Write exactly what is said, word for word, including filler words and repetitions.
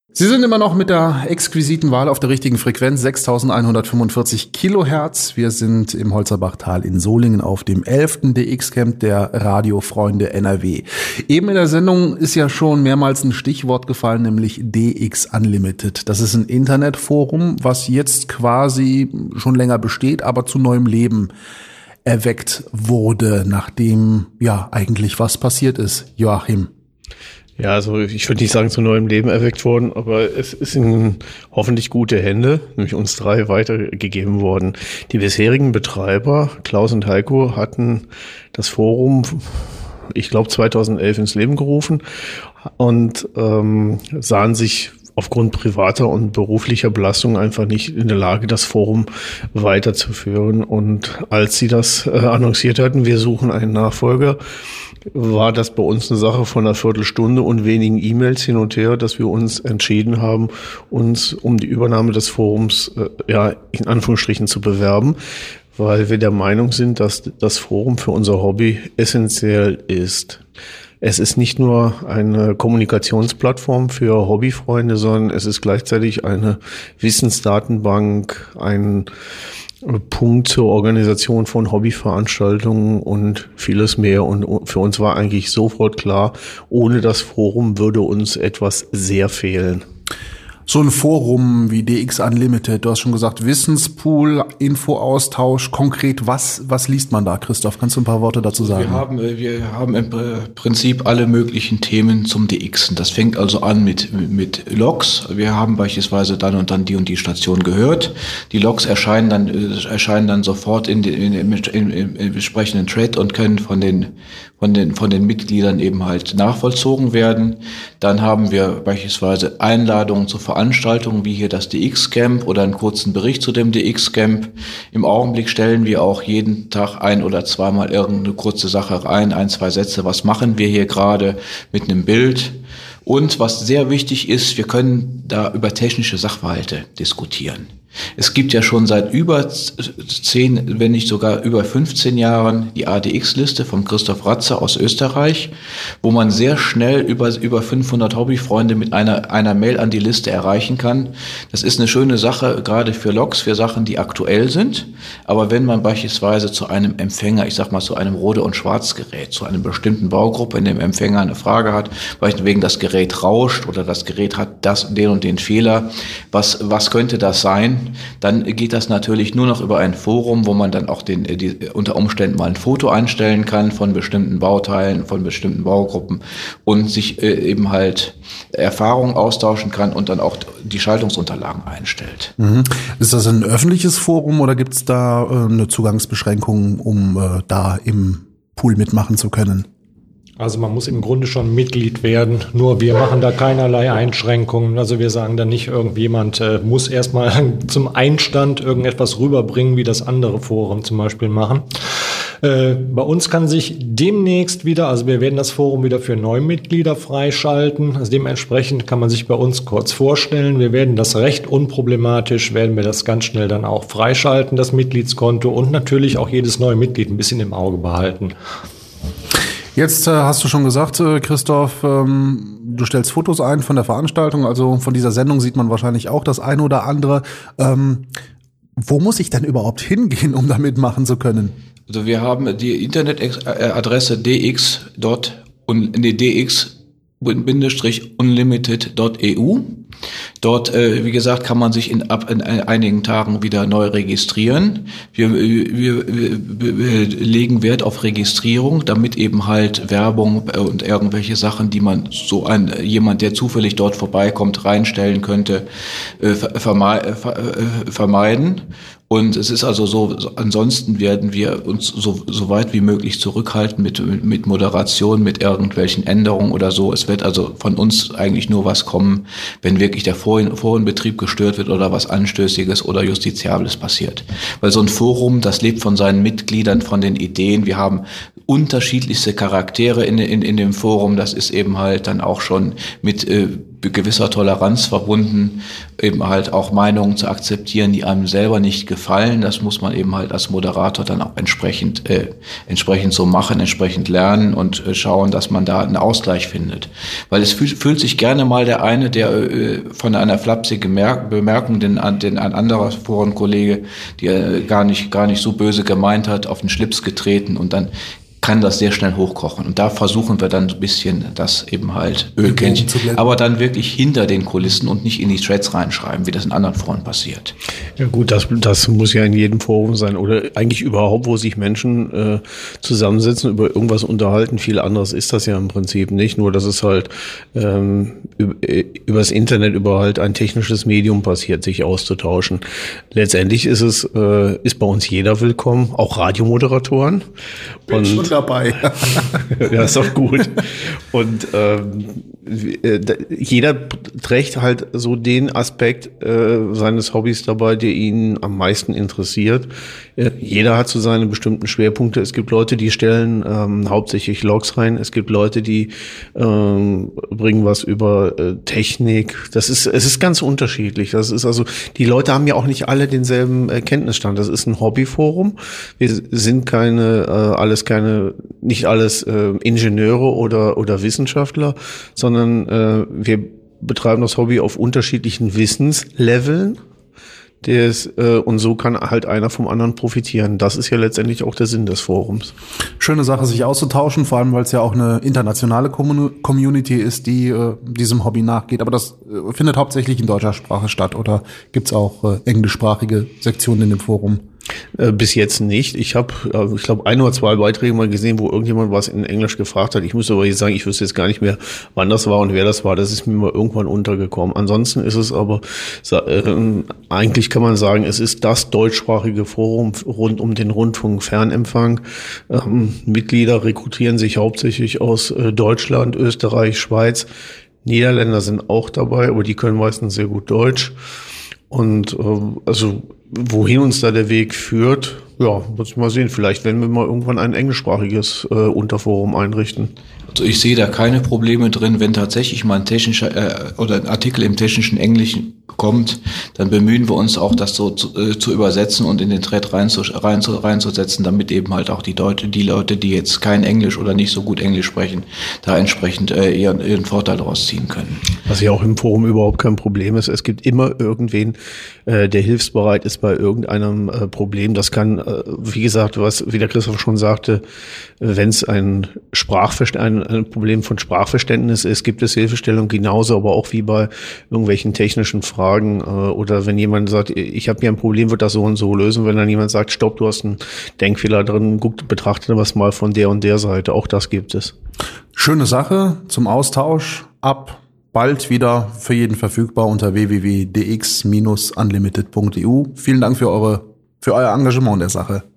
Sie sind immer noch mit der exquisiten Wahl auf der richtigen Frequenz, sechstausendeinhundertfünfundvierzig Kilohertz. Wir sind im Holzerbachtal in Solingen auf dem elften D X-Camp der Radiofreunde N R W. Eben in der Sendung ist ja schon mehrmals ein Stichwort gefallen, nämlich D X Unlimited. Das ist ein Internetforum, was jetzt quasi schon länger besteht, aber zu neuem Leben erweckt wurde, nachdem ja eigentlich was passiert ist. Joachim. Ja, also ich würde nicht sagen zu neuem Leben erweckt worden, aber es ist in hoffentlich gute Hände, nämlich uns drei, weitergegeben worden. Die bisherigen Betreiber, Klaus und Heiko, hatten das Forum, ich glaube zweitausendelf ins Leben gerufen und ähm, sahen sich aufgrund privater und beruflicher Belastung einfach nicht in der Lage, das Forum weiterzuführen. Und als sie das äh, annonciert hatten, wir suchen einen Nachfolger, war das bei uns eine Sache von einer Viertelstunde und wenigen E-Mails hin und her, dass wir uns entschieden haben, uns um die Übernahme des Forums äh, ja in Anführungsstrichen zu bewerben, weil wir der Meinung sind, dass das Forum für unser Hobby essentiell ist. Es ist nicht nur eine Kommunikationsplattform für Hobbyfreunde, sondern es ist gleichzeitig eine Wissensdatenbank, ein Punkt zur Organisation von Hobbyveranstaltungen und vieles mehr. Und für uns war eigentlich sofort klar, ohne das Forum würde uns etwas sehr fehlen. So ein Forum wie D X Unlimited, du hast schon gesagt, Wissenspool, Infoaustausch, konkret, was was liest man da, Christoph? Kannst du ein paar Worte dazu sagen? Wir haben, wir haben im Prinzip alle möglichen Themen zum D X. Das fängt also an mit, mit Logs. Wir haben beispielsweise dann und dann die und die Station gehört. Die Logs erscheinen dann, erscheinen dann sofort in, in, in, in, im entsprechenden Thread und können von den, von den, von den Mitgliedern eben halt nachvollzogen werden. Dann haben wir beispielsweise Einladungen zur Veranstaltungen wie hier das D X-Camp oder einen kurzen Bericht zu dem D X-Camp. Im Augenblick stellen wir auch jeden Tag ein oder zweimal irgendeine kurze Sache rein, ein, zwei Sätze, was machen wir hier gerade mit einem Bild. Und was sehr wichtig ist, wir können da über technische Sachverhalte diskutieren. Es gibt ja schon seit über zehn, wenn nicht sogar über fünfzehn Jahren die A D X-Liste von Christoph Ratzer aus Österreich, wo man sehr schnell über, über fünfhundert Hobbyfreunde mit einer, einer Mail an die Liste erreichen kann. Das ist eine schöne Sache, gerade für Logs, für Sachen, die aktuell sind. Aber wenn man beispielsweise zu einem Empfänger, ich sag mal zu einem Rode- und Schwarzgerät, zu einer bestimmten Baugruppe in dem Empfänger eine Frage hat, weil wegen das Gerät rauscht oder das Gerät hat das, den und den Fehler, was, was könnte das sein? Dann geht das natürlich nur noch über ein Forum, wo man dann auch den, die, unter Umständen mal ein Foto einstellen kann von bestimmten Bauteilen, von bestimmten Baugruppen und sich äh, eben halt Erfahrungen austauschen kann und dann auch die Schaltungsunterlagen einstellt. Mhm. Ist das ein öffentliches Forum oder gibt es da äh, eine Zugangsbeschränkung, um äh, da im Pool mitmachen zu können? Also man muss im Grunde schon Mitglied werden, nur wir machen da keinerlei Einschränkungen. Also wir sagen da nicht, irgendjemand äh, muss erstmal zum Einstand irgendetwas rüberbringen, wie das andere Foren zum Beispiel machen. Äh, bei uns kann sich demnächst wieder, also wir werden das Forum wieder für Neumitglieder freischalten. Also dementsprechend kann man sich bei uns kurz vorstellen. Wir werden das recht unproblematisch, werden wir das ganz schnell dann auch freischalten, das Mitgliedskonto, und natürlich auch jedes neue Mitglied ein bisschen im Auge behalten. Jetzt äh, hast du schon gesagt, äh, Christoph, ähm, du stellst Fotos ein von der Veranstaltung, also von dieser Sendung sieht man wahrscheinlich auch das eine oder andere. Ähm, wo muss ich denn überhaupt hingehen, um da mitmachen zu können? Also wir haben die Internetadresse dx dot nee, dx-unlimited dot e u. Dort, äh, wie gesagt, kann man sich in, ab in einigen Tagen wieder neu registrieren. Wir, wir, wir, wir legen Wert auf Registrierung, damit eben halt Werbung und irgendwelche Sachen, die man so ein jemand, der zufällig dort vorbeikommt, reinstellen könnte, äh, vermeiden. Und es ist also so, ansonsten werden wir uns so, so weit wie möglich zurückhalten mit, mit Moderation, mit irgendwelchen Änderungen oder so. Es wird also von uns eigentlich nur was kommen, wenn wirklich der Forenbetrieb gestört wird oder was Anstößiges oder Justiziables passiert. Weil so ein Forum, das lebt von seinen Mitgliedern, von den Ideen. Wir haben unterschiedlichste Charaktere in, in, in dem Forum. Das ist eben halt dann auch schon mit äh, gewisser Toleranz verbunden, eben halt auch Meinungen zu akzeptieren, die einem selber nicht gefallen. Das muss man eben halt als Moderator dann auch entsprechend äh, entsprechend so machen, entsprechend lernen und äh, schauen, dass man da einen Ausgleich findet. Weil es fühlt, fühlt sich gerne mal der eine, der äh, von einer flapsigen Merk- Bemerkung, den, den ein anderer Forenkollege, der gar nicht gar nicht so böse gemeint hat, auf den Schlips getreten, und dann kann das sehr schnell hochkochen. Und da versuchen wir dann so ein bisschen das eben halt Ölkännchen, aber dann wirklich hinter den Kulissen und nicht in die Threads reinschreiben, wie das in anderen Foren passiert. Ja gut, das, das muss ja in jedem Forum sein oder eigentlich überhaupt, wo sich Menschen äh, zusammensetzen, über irgendwas unterhalten. Viel anderes ist das ja im Prinzip nicht, nur dass es halt ähm, über, übers Internet, über halt ein technisches Medium passiert, sich auszutauschen. Letztendlich ist es, äh, ist bei uns jeder willkommen, auch Radiomoderatoren. Bin schon dabei. Ja, ist doch gut. Und ähm, jeder trägt halt so den Aspekt äh, seines Hobbys dabei, der ihn am meisten interessiert. Äh, jeder hat so seine bestimmten Schwerpunkte. Es gibt Leute, die stellen ähm, hauptsächlich Logs rein. Es gibt Leute, die ähm, bringen was über äh, Technik. Das ist, es ist ganz unterschiedlich. Das ist also, die Leute haben ja auch nicht alle denselben äh, Kenntnisstand. Das ist ein Hobbyforum. Wir sind keine, äh, alles keine, nicht alles äh, Ingenieure oder oder Wissenschaftler, sondern äh, wir betreiben das Hobby auf unterschiedlichen Wissensleveln. Des, äh, und so kann halt einer vom anderen profitieren. Das ist ja letztendlich auch der Sinn des Forums. Schöne Sache, sich auszutauschen, vor allem, weil es ja auch eine internationale Community ist, die äh, diesem Hobby nachgeht. Aber das äh, findet hauptsächlich in deutscher Sprache statt, oder gibt's auch äh, englischsprachige Sektionen in dem Forum? Äh, bis jetzt nicht. Ich habe, äh, ich glaube, ein oder zwei Beiträge mal gesehen, wo irgendjemand was in Englisch gefragt hat. Ich muss aber jetzt sagen, ich wüsste jetzt gar nicht mehr, wann das war und wer das war. Das ist mir mal irgendwann untergekommen. Ansonsten ist es aber, äh, eigentlich kann man sagen, es ist das deutschsprachige Forum rund um den Rundfunkfernempfang. Ähm, Mitglieder rekrutieren sich hauptsächlich aus äh, Deutschland, Österreich, Schweiz. Niederländer sind auch dabei, aber die können meistens sehr gut Deutsch. Und äh, also wohin uns da der Weg führt, ja, muss ich mal sehen. Vielleicht werden wir mal irgendwann ein englischsprachiges äh, Unterforum einrichten. Also ich sehe da keine Probleme drin, wenn tatsächlich mal ein technischer äh, oder ein Artikel im technischen Englischen kommt, dann bemühen wir uns auch, das so zu, äh, zu übersetzen und in den Thread reinzu, reinzu, reinzusetzen, damit eben halt auch die Leute, die Leute, die jetzt kein Englisch oder nicht so gut Englisch sprechen, da entsprechend äh, ihren, ihren Vorteil daraus ziehen können. Was ja auch im Forum überhaupt kein Problem ist. Es gibt immer irgendwen, äh, der hilfsbereit ist bei irgendeinem äh, Problem. Das kann, äh, wie gesagt, was, wie der Christoph schon sagte, äh, wenn es ein Sprachverständnis, ein, ein Problem von Sprachverständnis ist, gibt es Hilfestellung genauso, aber auch wie bei irgendwelchen technischen Fragen, äh, oder wenn jemand sagt, ich habe hier ein Problem, wird das so und so lösen. Wenn dann jemand sagt, stopp, du hast einen Denkfehler drin, guck, betrachte das mal von der und der Seite. Auch das gibt es. Schöne Sache zum Austausch. Ab bald wieder für jeden verfügbar unter w w w punkt d x Bindestrich unlimited punkt e u. Vielen Dank für eure, für euer Engagement in der Sache.